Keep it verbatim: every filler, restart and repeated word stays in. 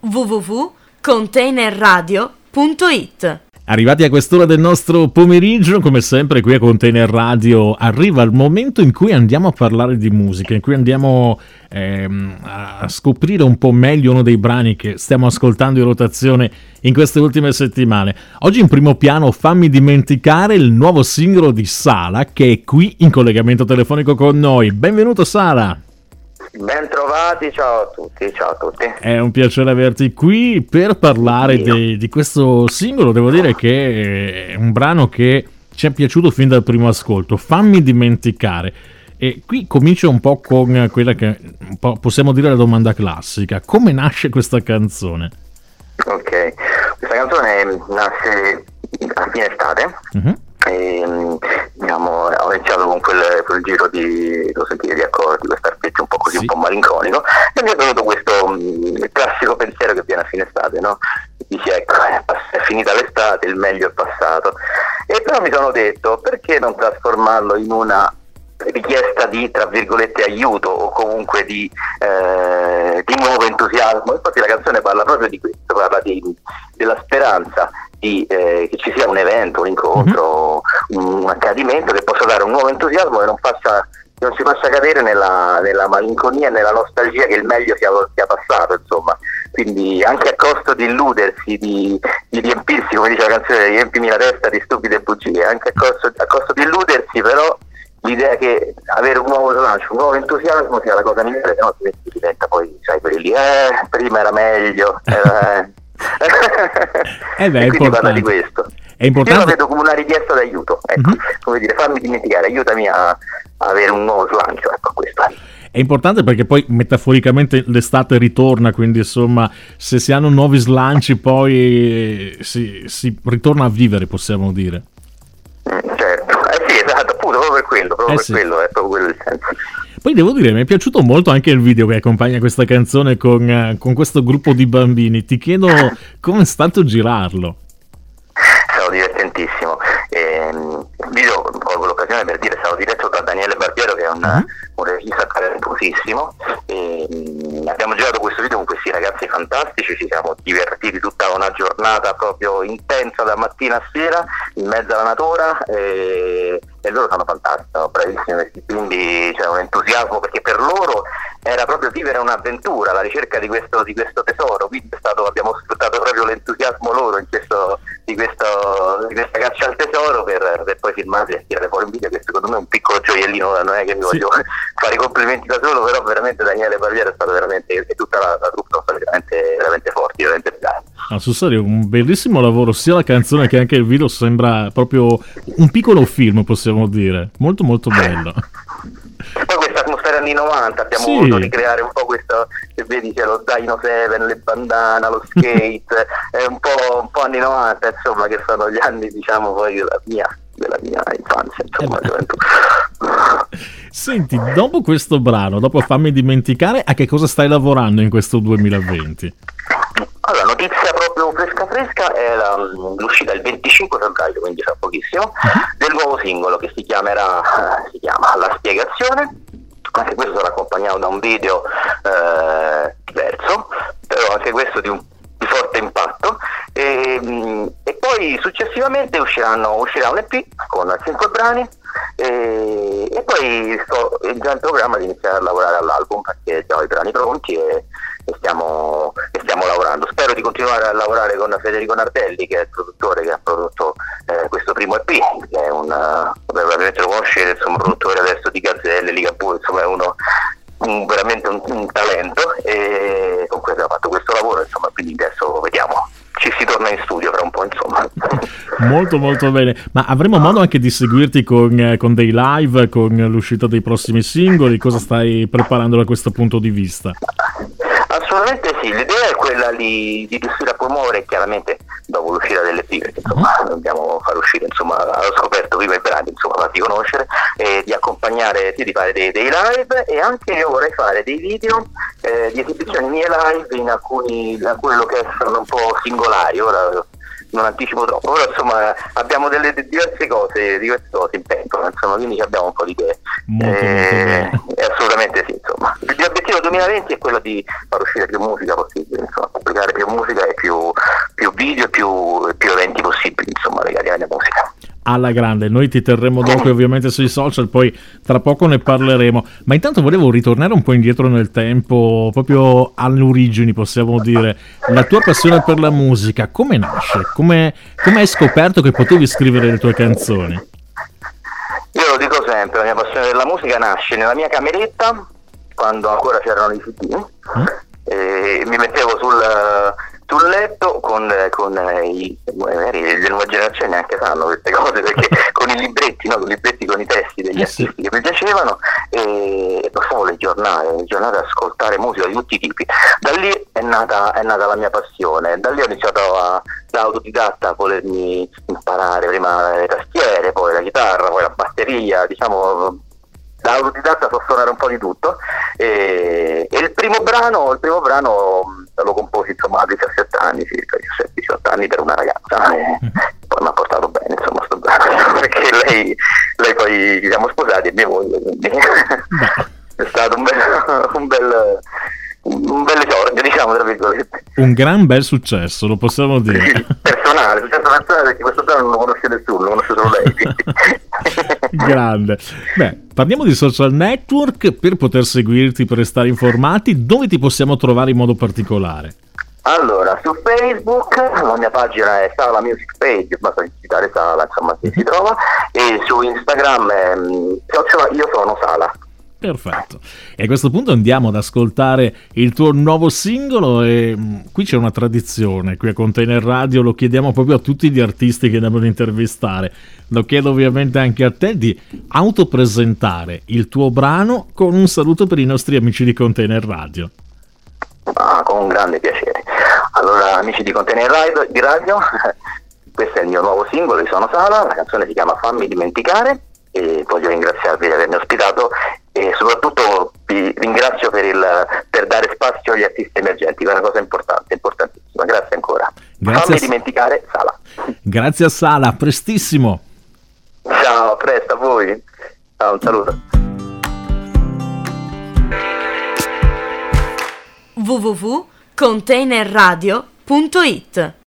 w w w punto container radio punto i t. Arrivati a quest'ora del nostro pomeriggio, come sempre qui a Container Radio arriva il momento in cui andiamo a parlare di musica, in cui andiamo ehm, a scoprire un po' meglio uno dei brani che stiamo ascoltando in rotazione in queste ultime settimane. Oggi in primo piano Fammi dimenticare, il nuovo singolo di Sala, che è qui in collegamento telefonico con noi. Benvenuto Sala! Ben trovati, ciao a tutti, ciao a tutti. È un piacere averti qui per parlare di, di questo singolo. Devo dire che è un brano che ci è piaciuto fin dal primo ascolto, Fammi dimenticare. E qui comincio un po' con quella che un po' possiamo dire la domanda classica: come nasce questa canzone? Ok, questa canzone nasce a fine estate. Uh-huh. E, diciamo, ho iniziato con quel, quel giro di, di accordi, questo arpeggio un po' così, sì, un po' malinconico, e mi è venuto questo il classico pensiero che viene a fine estate, no? Dici, ecco, è finita l'estate, il meglio è passato. E però mi sono detto, perché non trasformarlo in una richiesta di, tra virgolette, aiuto, o comunque di, eh, di nuovo entusiasmo. Infatti la canzone parla proprio di questo, parla di, della speranza di, eh, che ci sia un evento, un incontro, mm-hmm. un accadimento che possa dare un nuovo entusiasmo e non faccia, non ci faccia cadere nella, nella malinconia e nella nostalgia che il meglio sia, sia passato, insomma. Quindi anche a costo di illudersi, di, di riempirsi, come dice la canzone, riempimi la testa di stupide bugie, anche a costo, a costo di illudersi, però l'idea che avere un nuovo slancio, un nuovo entusiasmo sia la cosa migliore, se no diventa poi, sai, quelli lì, eh, prima era meglio, era, eh beh, e quindi parla di questo. È importante. Io lo vedo come una richiesta d'aiuto, ecco, uh-huh. come dire, fammi dimenticare, aiutami a, a avere un nuovo slancio, ecco, questo è. È importante perché poi metaforicamente l'estate ritorna, quindi insomma se si hanno nuovi slanci poi si, si ritorna a vivere, possiamo dire. Mm, certo, eh sì, esatto, appunto, proprio per quello, proprio eh per sì. quello, è proprio quello il senso. Poi devo dire, mi è piaciuto molto anche il video che accompagna questa canzone con, con questo gruppo di bambini. Ti chiedo come è stato girarlo. È stato divertentissimo. Ehm, il video, colgo l'occasione per dire, è stato diretto da Daniele Barbiero, che è un, uh-huh. un regista talentosissimo. Ehm, abbiamo girato questo video con questi ragazzi fantastici, ci siamo divertiti tutta una giornata proprio intensa da mattina a sera in mezzo alla natura, e, e loro sono fantastici, sono bravissimi, quindi c'è un entusiasmo perché per loro era proprio vivere un'avventura, la ricerca di questo, di questo tesoro, quindi è stato, abbiamo sfruttato proprio l'entusiasmo loro in questo, di, questo, di questa caccia al tesoro per, per poi filmarli e tirare fuori un video che secondo me è un piccolo gioiellino, non è che mi sì. voglio fare i complimenti da solo, però veramente Daniele Barbiero è stato veramente, e tutta la, la troupe sono stati veramente, veramente forti, veramente bravi. Ah, sul serio, un bellissimo lavoro, sia la canzone che anche il video, sembra proprio un piccolo film, possiamo dire, molto molto bello. Poi questa atmosfera anni novanta, abbiamo sì. voluto ricreare un po' questo, che vedi c'è lo zaino Seven, le bandana, lo skate, è un po', un po' anni novanta, insomma, che sono gli anni, diciamo, poi della mia, della mia infanzia, insomma. Eh Senti, dopo questo brano, dopo Fammi dimenticare, a che cosa stai lavorando in questo duemilaventi? Allora, notizia proprio fresca fresca è la, l'uscita il venticinque febbraio, quindi fra pochissimo, uh-huh. del nuovo singolo che si chiamerà, si chiama La Spiegazione. Anche questo sarà accompagnato da un video eh, diverso, però anche questo di, un, di forte impatto. E, e poi successivamente usciranno, uscirà un E P con cinque brani. E, e poi sto già in programma di iniziare a lavorare all'album, perché abbiamo i brani pronti e, e, stiamo, e stiamo lavorando. Spero di continuare a lavorare con Federico Nardelli, che è il produttore che ha prodotto eh, questo primo E P, che è un, uh, probabilmente lo conoscete, insomma, produttore adesso di Gazzelle, Ligabue, insomma è uno un, veramente un, un talento, e con cui abbiamo fatto questo lavoro, insomma, quindi adesso vediamo. Ci si torna in studio fra un po', insomma. Molto molto bene, ma avremo modo anche di seguirti con, eh, con dei live, con l'uscita dei prossimi singoli? Cosa stai preparando da questo punto di vista? Assolutamente sì, l'idea è quella di, di riuscire a promuovere, chiaramente dopo l'uscita dell'E P, perché insomma uh-huh. dobbiamo far uscire, insomma, ho scoperto prima i brani, insomma, farti conoscere, e di accompagnare, sì, di fare dei, dei live, e anche io vorrei fare dei video eh, di esibizioni mie live in alcuni, in alcune location un po' singolari. Ora non anticipo troppo, però insomma abbiamo delle diverse cose, diverse cose in pentola, insomma, quindi abbiamo un po' di idee. Molto, eh, molto assolutamente sì, insomma. L'obiettivo duemilaventi è quello di far uscire più musica possibile, insomma, pubblicare più alla grande. Noi ti terremo d'occhio ovviamente sui social, poi tra poco ne parleremo. Ma intanto volevo ritornare un po' indietro nel tempo, proprio alle origini, possiamo dire. La tua passione per la musica, come nasce? Come, come hai scoperto che potevi scrivere le tue canzoni? Io lo dico sempre, la mia passione per la musica nasce nella mia cameretta, quando ancora c'erano i C D, mm? e mi mettevo sul... sul letto con, con i, magari le nuove generazioni neanche sanno queste cose, perché con i libretti, no? Con i libretti con i testi degli eh sì. artisti che mi piacevano, e passavo le giornate, le giornate ad ascoltare musica di tutti i tipi. Da lì è nata, è nata la mia passione, da lì ho iniziato a, da autodidatta a volermi imparare prima le tastiere, poi la chitarra, poi la batteria, diciamo. Da autodidatta so suonare un po' di tutto, e, e il primo brano il primo brano lo composi insomma a diciassette anni, circa diciassette diciotto anni, per una ragazza, e poi mi ha portato bene insomma sto brano, perché lei, lei poi ci siamo sposati e mia moglie, quindi è stato un bel, un bel un bel esordio, diciamo, tra virgolette. Un gran bel successo, lo possiamo dire. Sì, personale, successo personale, perché questo brano non lo conosce nessuno, lo conosce solo lei. Grande. Beh, parliamo di social network. Per poter seguirti, per restare informati, dove ti possiamo trovare in modo particolare? Allora, su Facebook la mia pagina è Sala Music Page, basta citare Sala, insomma, si, si trova, e su Instagram è, io sono Sala. Perfetto. E a questo punto andiamo ad ascoltare il tuo nuovo singolo, e mh, qui c'è una tradizione, qui a Container Radio lo chiediamo proprio a tutti gli artisti che andiamo ad intervistare. Lo chiedo ovviamente anche a te di autopresentare il tuo brano con un saluto per i nostri amici di Container Radio. Ah, con un grande piacere. Allora, amici di Container Radio, di radio questo è il mio nuovo singolo, io sono Sala, la canzone si chiama Fammi dimenticare, e voglio ringraziarvi di avermi ospitato, e soprattutto vi ringrazio per, il, per dare spazio agli artisti emergenti, che è una cosa importante, importantissima. Grazie ancora. Grazie. Fammi dimenticare Sala. Grazie a Sala, prestissimo. Ciao, a presto a voi. Ciao, un saluto. w w w punto container radio punto it